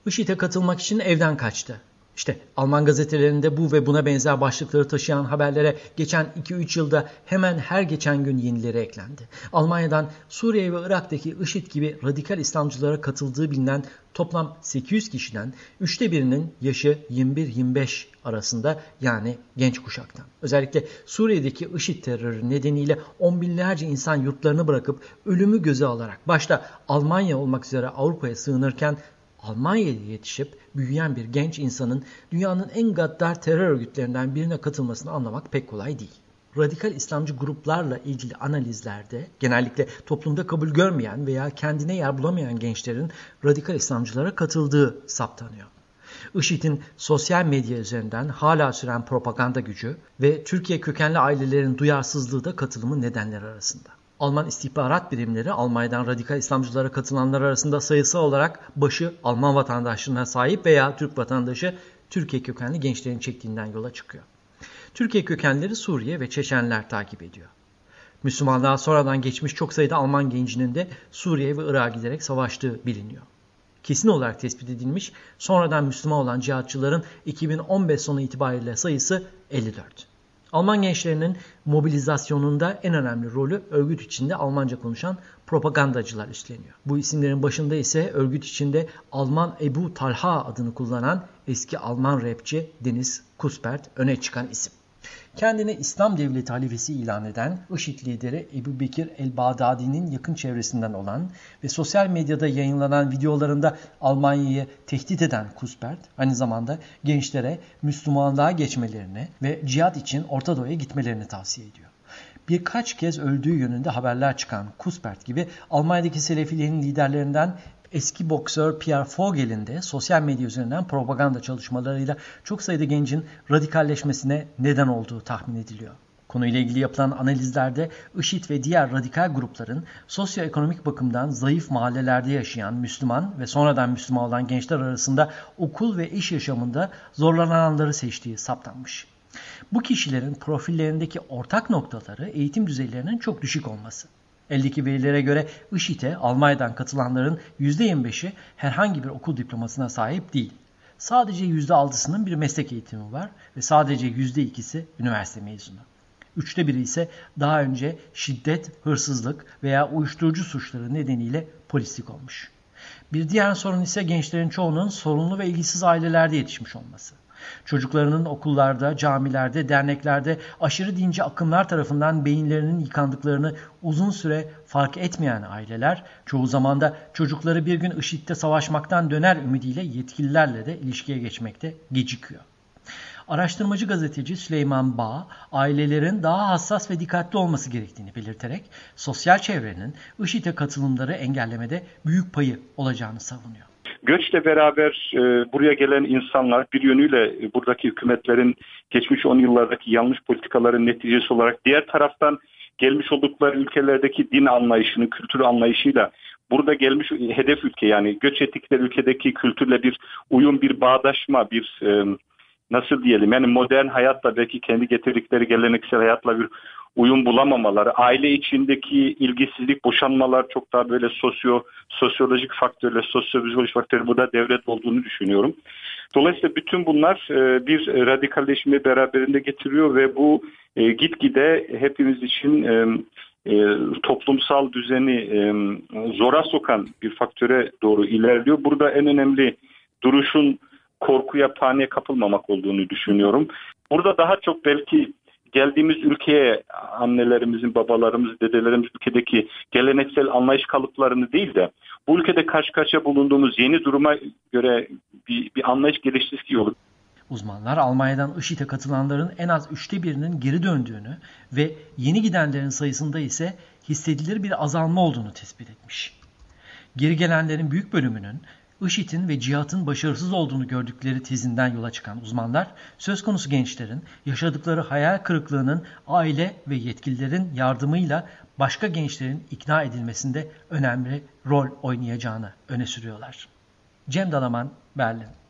IŞİD'e katılmak için evden kaçtı. İşte Alman gazetelerinde bu ve buna benzer başlıkları taşıyan haberlere geçen 2-3 yılda hemen her geçen gün yenileri eklendi. Almanya'dan Suriye ve Irak'taki IŞİD gibi radikal İslamcılara katıldığı bilinen toplam 800 kişiden 1/3'ünün yaşı 21-25 arasında, yani genç kuşaktan. Özellikle Suriye'deki IŞİD terörü nedeniyle on binlerce insan yurtlarını bırakıp ölümü göze alarak başta Almanya olmak üzere Avrupa'ya sığınırken Almanya'ya yetişip büyüyen bir genç insanın dünyanın en gaddar terör örgütlerinden birine katılmasını anlamak pek kolay değil. Radikal İslamcı gruplarla ilgili analizlerde genellikle toplumda kabul görmeyen veya kendine yer bulamayan gençlerin radikal İslamcılara katıldığı saptanıyor. IŞİD'in sosyal medya üzerinden hala süren propaganda gücü ve Türkiye kökenli ailelerin duyarsızlığı da katılımın nedenleri arasında. Alman istihbarat birimleri Almanya'dan radikal İslamcılara katılanlar arasında sayısal olarak başı Alman vatandaşlığına sahip veya Türk vatandaşı Türkiye kökenli gençlerin çektiğinden yola çıkıyor. Türkiye kökenleri Suriye ve Çeçenler takip ediyor. Müslümanlığa sonradan geçmiş çok sayıda Alman gencinin de Suriye ve Irak'a giderek savaştığı biliniyor. Kesin olarak tespit edilmiş sonradan Müslüman olan cihatçıların 2015 sonu itibariyle sayısı 54. Alman gençlerinin mobilizasyonunda en önemli rolü örgüt içinde Almanca konuşan propagandacılar üstleniyor. Bu isimlerin başında ise örgüt içinde Alman Ebu Talha adını kullanan eski Alman rapçi Deniz Kuspert öne çıkan isim. Kendini İslam Devleti halifesi ilan eden IŞİD lideri Ebu Bekir el-Bağdadi'nin yakın çevresinden olan ve sosyal medyada yayınlanan videolarında Almanya'yı tehdit eden Kuspert, aynı zamanda gençlere Müslümanlığa geçmelerini ve cihat için Orta Doğu'ya gitmelerini tavsiye ediyor. Birkaç kez öldüğü yönünde haberler çıkan Kuspert gibi Almanya'daki Selefilerin liderlerinden eski boksör Pierre Vogel'in de sosyal medya üzerinden propaganda çalışmalarıyla çok sayıda gencin radikalleşmesine neden olduğu tahmin ediliyor. Konuyla ilgili yapılan analizlerde IŞİD ve diğer radikal grupların sosyoekonomik bakımdan zayıf mahallelerde yaşayan Müslüman ve sonradan Müslüman olan gençler arasında okul ve iş yaşamında zorlananları seçtiği saptanmış. Bu kişilerin profillerindeki ortak noktaları eğitim düzeylerinin çok düşük olması. Eldeki verilere göre IŞİD'e Almanya'dan katılanların %25'i herhangi bir okul diplomasına sahip değil. Sadece %6'sının bir meslek eğitimi var ve sadece %2'si üniversite mezunu. 1/3 ise daha önce şiddet, hırsızlık veya uyuşturucu suçları nedeniyle polislik olmuş. Bir diğer sorun ise gençlerin çoğunun sorunlu ve ilgisiz ailelerde yetişmiş olması. Çocuklarının okullarda, camilerde, derneklerde aşırı dinci akımlar tarafından beyinlerinin yıkandıklarını uzun süre fark etmeyen aileler, çoğu zaman da çocukları bir gün IŞİD'de savaşmaktan döner ümidiyle yetkililerle de ilişkiye geçmekte gecikiyor. Araştırmacı gazeteci Süleyman Bağ, ailelerin daha hassas ve dikkatli olması gerektiğini belirterek sosyal çevrenin IŞİD'e katılımları engellemede büyük payı olacağını savunuyor. Göçle beraber buraya gelen insanlar bir yönüyle buradaki hükümetlerin geçmiş 10 yıllardaki yanlış politikaların neticesi olarak diğer taraftan gelmiş oldukları ülkelerdeki din anlayışını, kültür anlayışıyla burada gelmiş hedef ülke yani göç ettikleri ülkedeki kültürle bir uyum, bir bağdaşma, bir nasıl diyelim yani modern hayatla belki kendi getirdikleri geleneksel hayatla bir uyum bulamamaları, aile içindeki ilgisizlik, boşanmalar çok daha böyle sosyolojik faktörler, sosyolojik faktörler burada devlet olduğunu düşünüyorum. Dolayısıyla bütün bunlar bir radikalleşmeyi beraberinde getiriyor ve bu gitgide hepimiz için toplumsal düzeni zora sokan bir faktöre doğru ilerliyor. Burada en önemli duruşun korkuya, paniğe kapılmamak olduğunu düşünüyorum. Burada daha çok belki geldiğimiz ülkeye annelerimizin, babalarımızın, dedelerimiz ülkedeki geleneksel anlayış kalıplarını değil de bu ülkede karşı karşıya bulunduğumuz yeni duruma göre bir anlayış geliştirisi olur. Uzmanlar Almanya'dan IŞİD'e katılanların en az 1/3'ünün geri döndüğünü ve yeni gidenlerin sayısında ise hissedilir bir azalma olduğunu tespit etmiş. Geri gelenlerin büyük bölümünün IŞİD'in ve cihatın başarısız olduğunu gördükleri tezinden yola çıkan uzmanlar, söz konusu gençlerin yaşadıkları hayal kırıklığının aile ve yetkililerin yardımıyla başka gençlerin ikna edilmesinde önemli rol oynayacağını öne sürüyorlar. Cem Dalaman, Berlin.